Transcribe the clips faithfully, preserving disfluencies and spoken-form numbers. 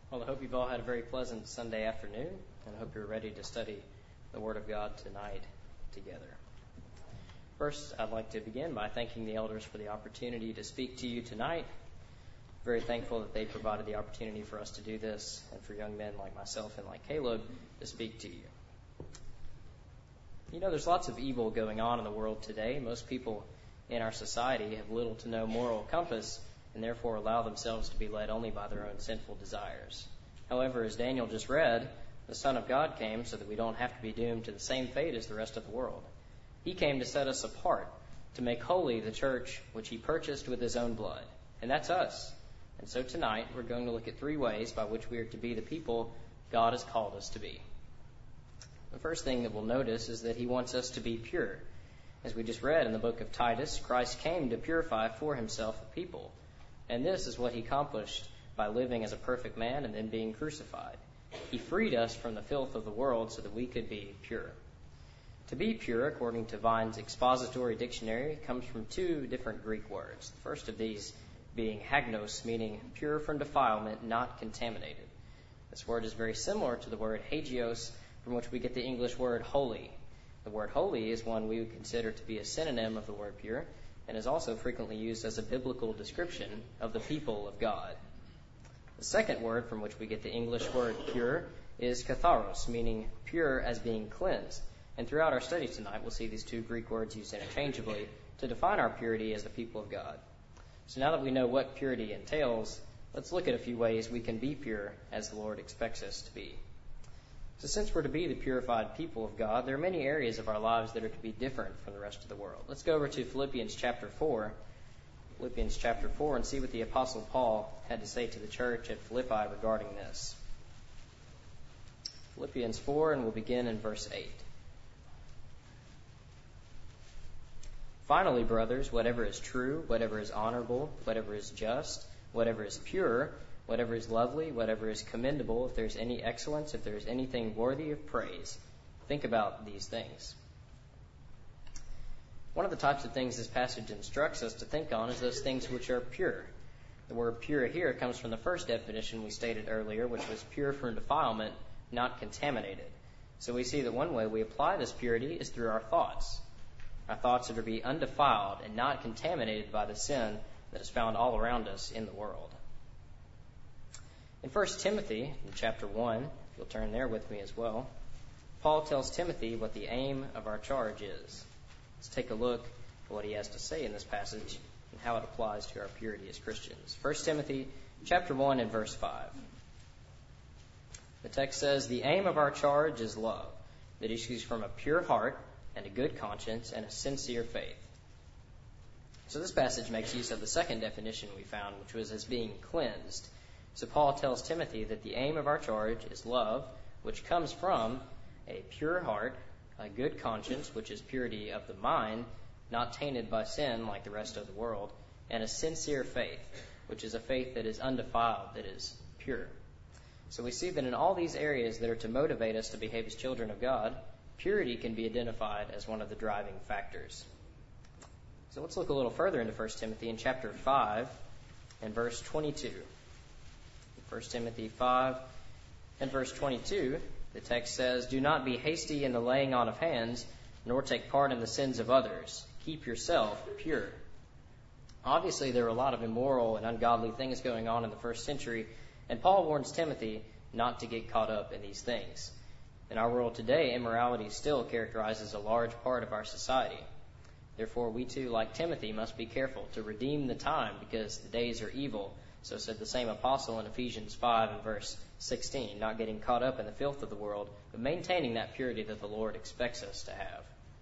Well, I hope you've all had a very pleasant Sunday afternoon, and I hope you're ready to study the Word of God tonight together. First, I'd like to begin by thanking the elders for the opportunity to speak to you tonight. Very thankful that they provided the opportunity for us to do this, and for young men like myself and like Caleb to speak to you. You know, there's lots of evil going on in the world today. Most people in our society have little to no moral compass, and therefore allow themselves to be led only by their own sinful desires. However, as Daniel just read, the Son of God came so that we don't have to be doomed to the same fate as the rest of the world. He came to set us apart, to make holy the church which he purchased with his own blood. And that's us. And so tonight we're going to look at three ways by which we are to be the people God has called us to be. The first thing that we'll notice is that he wants us to be pure. As we just read in the book of Titus, Christ came to purify for himself the people. And this is what he accomplished by living as a perfect man and then being crucified. He freed us from the filth of the world so that we could be pure. To be pure, according to Vine's expository dictionary, comes from two different Greek words. The first of these being hagnos, meaning pure from defilement, not contaminated. This word is very similar to the word hagios, from which we get the English word holy. The word holy is one we would consider to be a synonym of the word pure, and is also frequently used as a biblical description of the people of God. The second word from which we get the English word pure is katharos, meaning pure as being cleansed. And throughout our study tonight, we'll see these two Greek words used interchangeably to define our purity as the people of God. So now that we know what purity entails, let's look at a few ways we can be pure as the Lord expects us to be. So since we're to be the purified people of God, there are many areas of our lives that are to be different from the rest of the world. Let's go over to Philippians chapter four. Philippians chapter four and see what the Apostle Paul had to say to the church at Philippi regarding this. Philippians four, and we'll begin in verse eight. Finally, brothers, whatever is true, whatever is honorable, whatever is just, whatever is pure, whatever is lovely, whatever is commendable, if there's any excellence, if there's anything worthy of praise, think about these things. One of the types of things this passage instructs us to think on is those things which are pure. The word pure here comes from the first definition we stated earlier, which was pure from defilement, not contaminated. So we see that one way we apply this purity is through our thoughts. Our thoughts are to be undefiled and not contaminated by the sin that is found all around us in the world. In First Timothy, in chapter one, if you'll turn there with me as well, Paul tells Timothy what the aim of our charge is. Let's take a look at what he has to say in this passage and how it applies to our purity as Christians. First Timothy chapter one and verse five. The text says, "The aim of our charge is love, that issues from a pure heart and a good conscience and a sincere faith." So this passage makes use of the second definition we found, which was as being cleansed. So Paul tells Timothy that the aim of our charge is love, which comes from a pure heart, a good conscience, which is purity of the mind, not tainted by sin like the rest of the world, and a sincere faith, which is a faith that is undefiled, that is pure. So we see that in all these areas that are to motivate us to behave as children of God, purity can be identified as one of the driving factors. So let's look a little further into First Timothy in chapter five and verse twenty-two. First Timothy five and verse twenty-two, the text says, "Do not be hasty in the laying on of hands, nor take part in the sins of others. Keep yourself pure." Obviously, there were a lot of immoral and ungodly things going on in the first century, and Paul warns Timothy not to get caught up in these things. In our world today, immorality still characterizes a large part of our society. Therefore, we too, like Timothy, must be careful to redeem the time, because the days are evil. So said the same apostle in Ephesians five and verse sixteen, not getting caught up in the filth of the world, but maintaining that purity that the Lord expects us to have.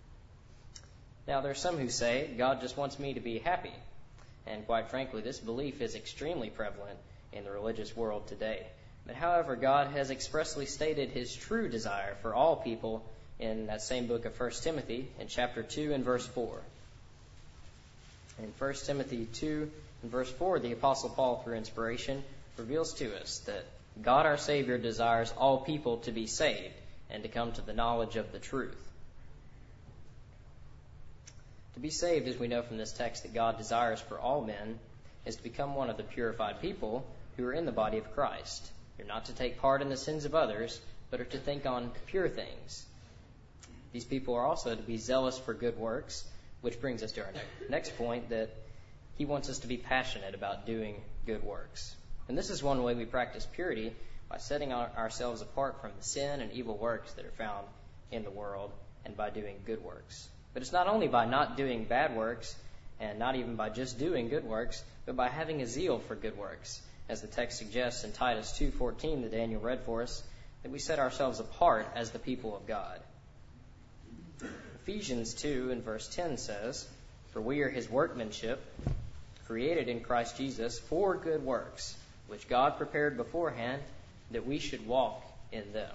Now, there are some who say, God just wants me to be happy. And quite frankly, this belief is extremely prevalent in the religious world today. But however, God has expressly stated his true desire for all people in that same book of First Timothy in chapter two and verse four. In First Timothy two and verse four, the Apostle Paul, through inspiration, reveals to us that God our Savior desires all people to be saved and to come to the knowledge of the truth. To be saved, as we know from this text that God desires for all men, is to become one of the purified people who are in the body of Christ. You're not to take part in the sins of others, but are to think on pure things. These people are also to be zealous for good works, which brings us to our next point, that he wants us to be passionate about doing good works. And this is one way we practice purity, by setting our, ourselves apart from the sin and evil works that are found in the world, and by doing good works. But it's not only by not doing bad works, and not even by just doing good works, but by having a zeal for good works. As the text suggests in Titus two fourteen that Daniel read for us, that we set ourselves apart as the people of God. Ephesians two and verse ten says, "For we are his workmanship, created in Christ Jesus for good works, which God prepared beforehand that we should walk in them."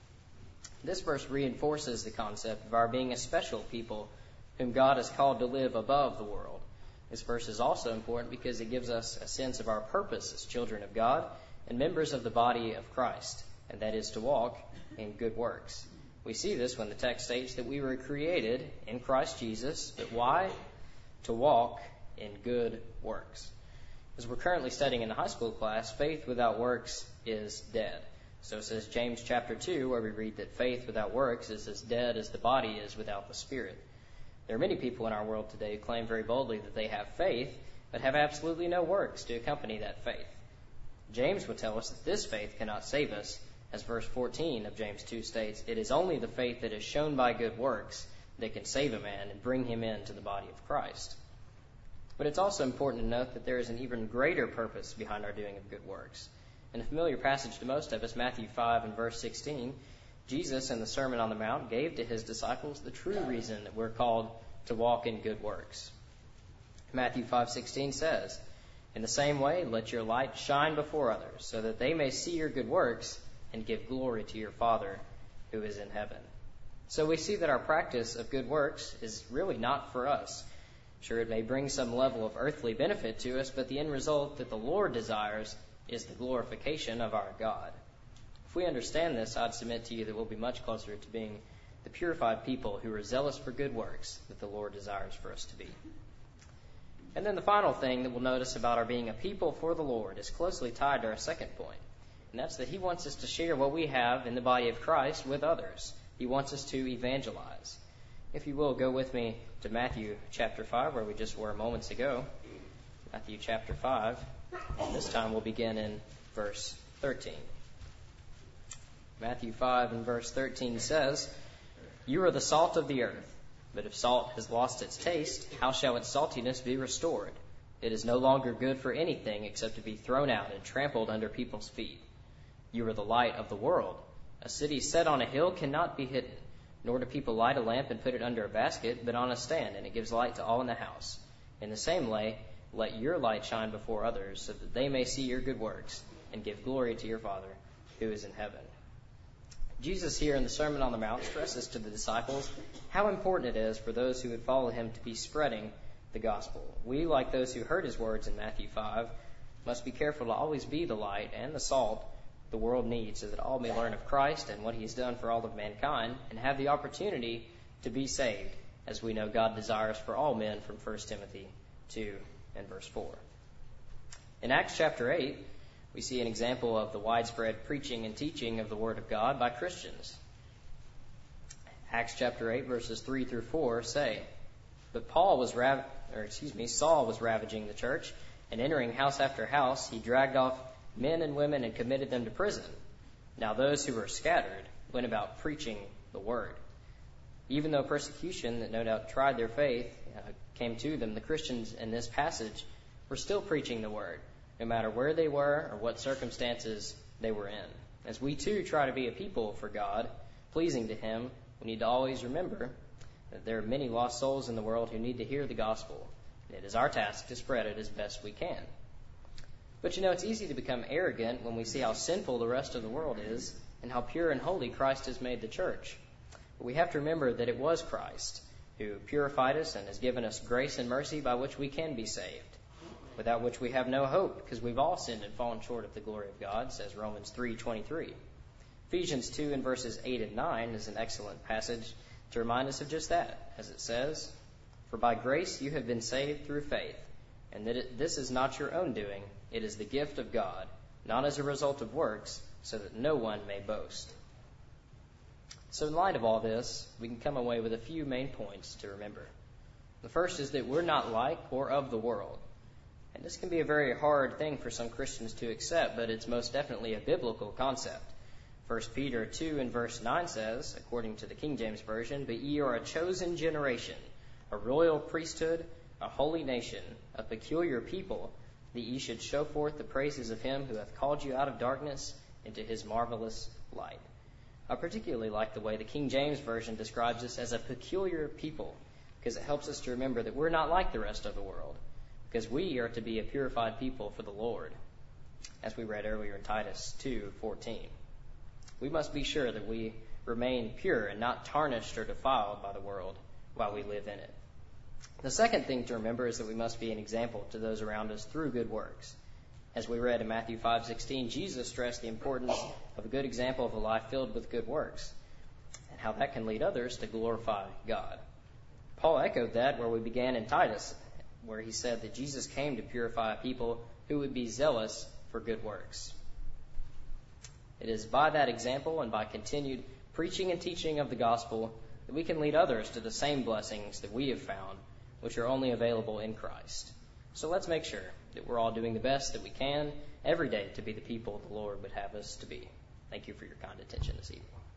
This verse reinforces the concept of our being a special people whom God has called to live above the world. This verse is also important because it gives us a sense of our purpose as children of God and members of the body of Christ, and that is to walk in good works. We see this when the text states that we were created in Christ Jesus, but why? To walk in good works. As we're currently studying in the high school class, faith without works is dead. So says James chapter two, where we read that faith without works is as dead as the body is without the spirit. There are many people in our world today who claim very boldly that they have faith, but have absolutely no works to accompany that faith. James would tell us that this faith cannot save us, as verse fourteen of James two states, "It is only the faith that is shown by good works that can save a man and bring him into the body of Christ." But it's also important to note that there is an even greater purpose behind our doing of good works. In a familiar passage to most of us, Matthew five and verse sixteen, Jesus in the Sermon on the Mount gave to his disciples the true reason that we're called to walk in good works. Matthew five sixteen says, "In the same way, let your light shine before others, so that they may see your good works and give glory to your Father who is in heaven." So we see that our practice of good works is really not for us. Sure, it may bring some level of earthly benefit to us, but the end result that the Lord desires is the glorification of our God. If we understand this, I'd submit to you that we'll be much closer to being the purified people who are zealous for good works that the Lord desires for us to be. And then the final thing that we'll notice about our being a people for the Lord is closely tied to our second point, and that's that he wants us to share what we have in the body of Christ with others. He wants us to evangelize. If you will, go with me to Matthew chapter five, where we just were moments ago. Matthew chapter five. And this time we'll begin in verse thirteen. Matthew five and verse thirteen says, "You are the salt of the earth, but if salt has lost its taste, how shall its saltiness be restored? It is no longer good for anything except to be thrown out and trampled under people's feet. You are the light of the world. A city set on a hill cannot be hidden, nor do people light a lamp and put it under a basket, but on a stand, and it gives light to all in the house. In the same way, let your light shine before others, so that they may see your good works and give glory to your Father who is in heaven." Jesus here in the Sermon on the Mount stresses to the disciples how important it is for those who would follow him to be spreading the gospel. We, like those who heard his words in Matthew five, must be careful to always be the light and the salt the world needs, so that all may learn of Christ and what he has done for all of mankind, and have the opportunity to be saved, as we know God desires for all men from First Timothy two and verse four. In Acts chapter eight, we see an example of the widespread preaching and teaching of the Word of God by Christians. Acts chapter eight, verses three through four say, "But Paul was rav- or excuse me, Saul was ravaging the church, and entering house after house, he dragged off men and women and committed them to prison. Now those who were scattered went about preaching the word." Even though persecution that no doubt tried their faith uh, came to them, the Christians in this passage were still preaching the word, no matter where they were or what circumstances they were in. As we too try to be a people for God, pleasing to him, we need to always remember that there are many lost souls in the world who need to hear the gospel, and it is our task to spread it as best we can. But you know, it's easy to become arrogant when we see how sinful the rest of the world is and how pure and holy Christ has made the church. But we have to remember that it was Christ who purified us and has given us grace and mercy by which we can be saved, without which we have no hope, because we've all sinned and fallen short of the glory of God, says Romans three twenty-three. Ephesians two and verses eight and nine is an excellent passage to remind us of just that, as it says, "For by grace you have been saved through faith, and that it, this is not your own doing, it is the gift of God, not as a result of works, so that no one may boast. So in light of all this, we can come away with a few main points to remember. The first is that we're not like or of the world. And this can be a very hard thing for some Christians to accept, but it's most definitely a biblical concept. First Peter two and verse nine says, according to the King James Version, "But ye are a chosen generation, a royal priesthood, a holy nation, a peculiar people, that ye should show forth the praises of him who hath called you out of darkness into his marvelous light." I particularly like the way the King James Version describes us as a peculiar people, because it helps us to remember that we're not like the rest of the world, because we are to be a purified people for the Lord, as we read earlier in Titus two fourteen. We must be sure that we remain pure and not tarnished or defiled by the world while we live in it. The second thing to remember is that we must be an example to those around us through good works. As we read in Matthew five sixteen, Jesus stressed the importance of a good example of a life filled with good works, and how that can lead others to glorify God. Paul echoed that where we began in Titus, where he said that Jesus came to purify a people who would be zealous for good works. It is by that example and by continued preaching and teaching of the gospel that we can lead others to the same blessings that we have found, which are only available in Christ. So let's make sure that we're all doing the best that we can every day to be the people the Lord would have us to be. Thank you for your kind attention this evening.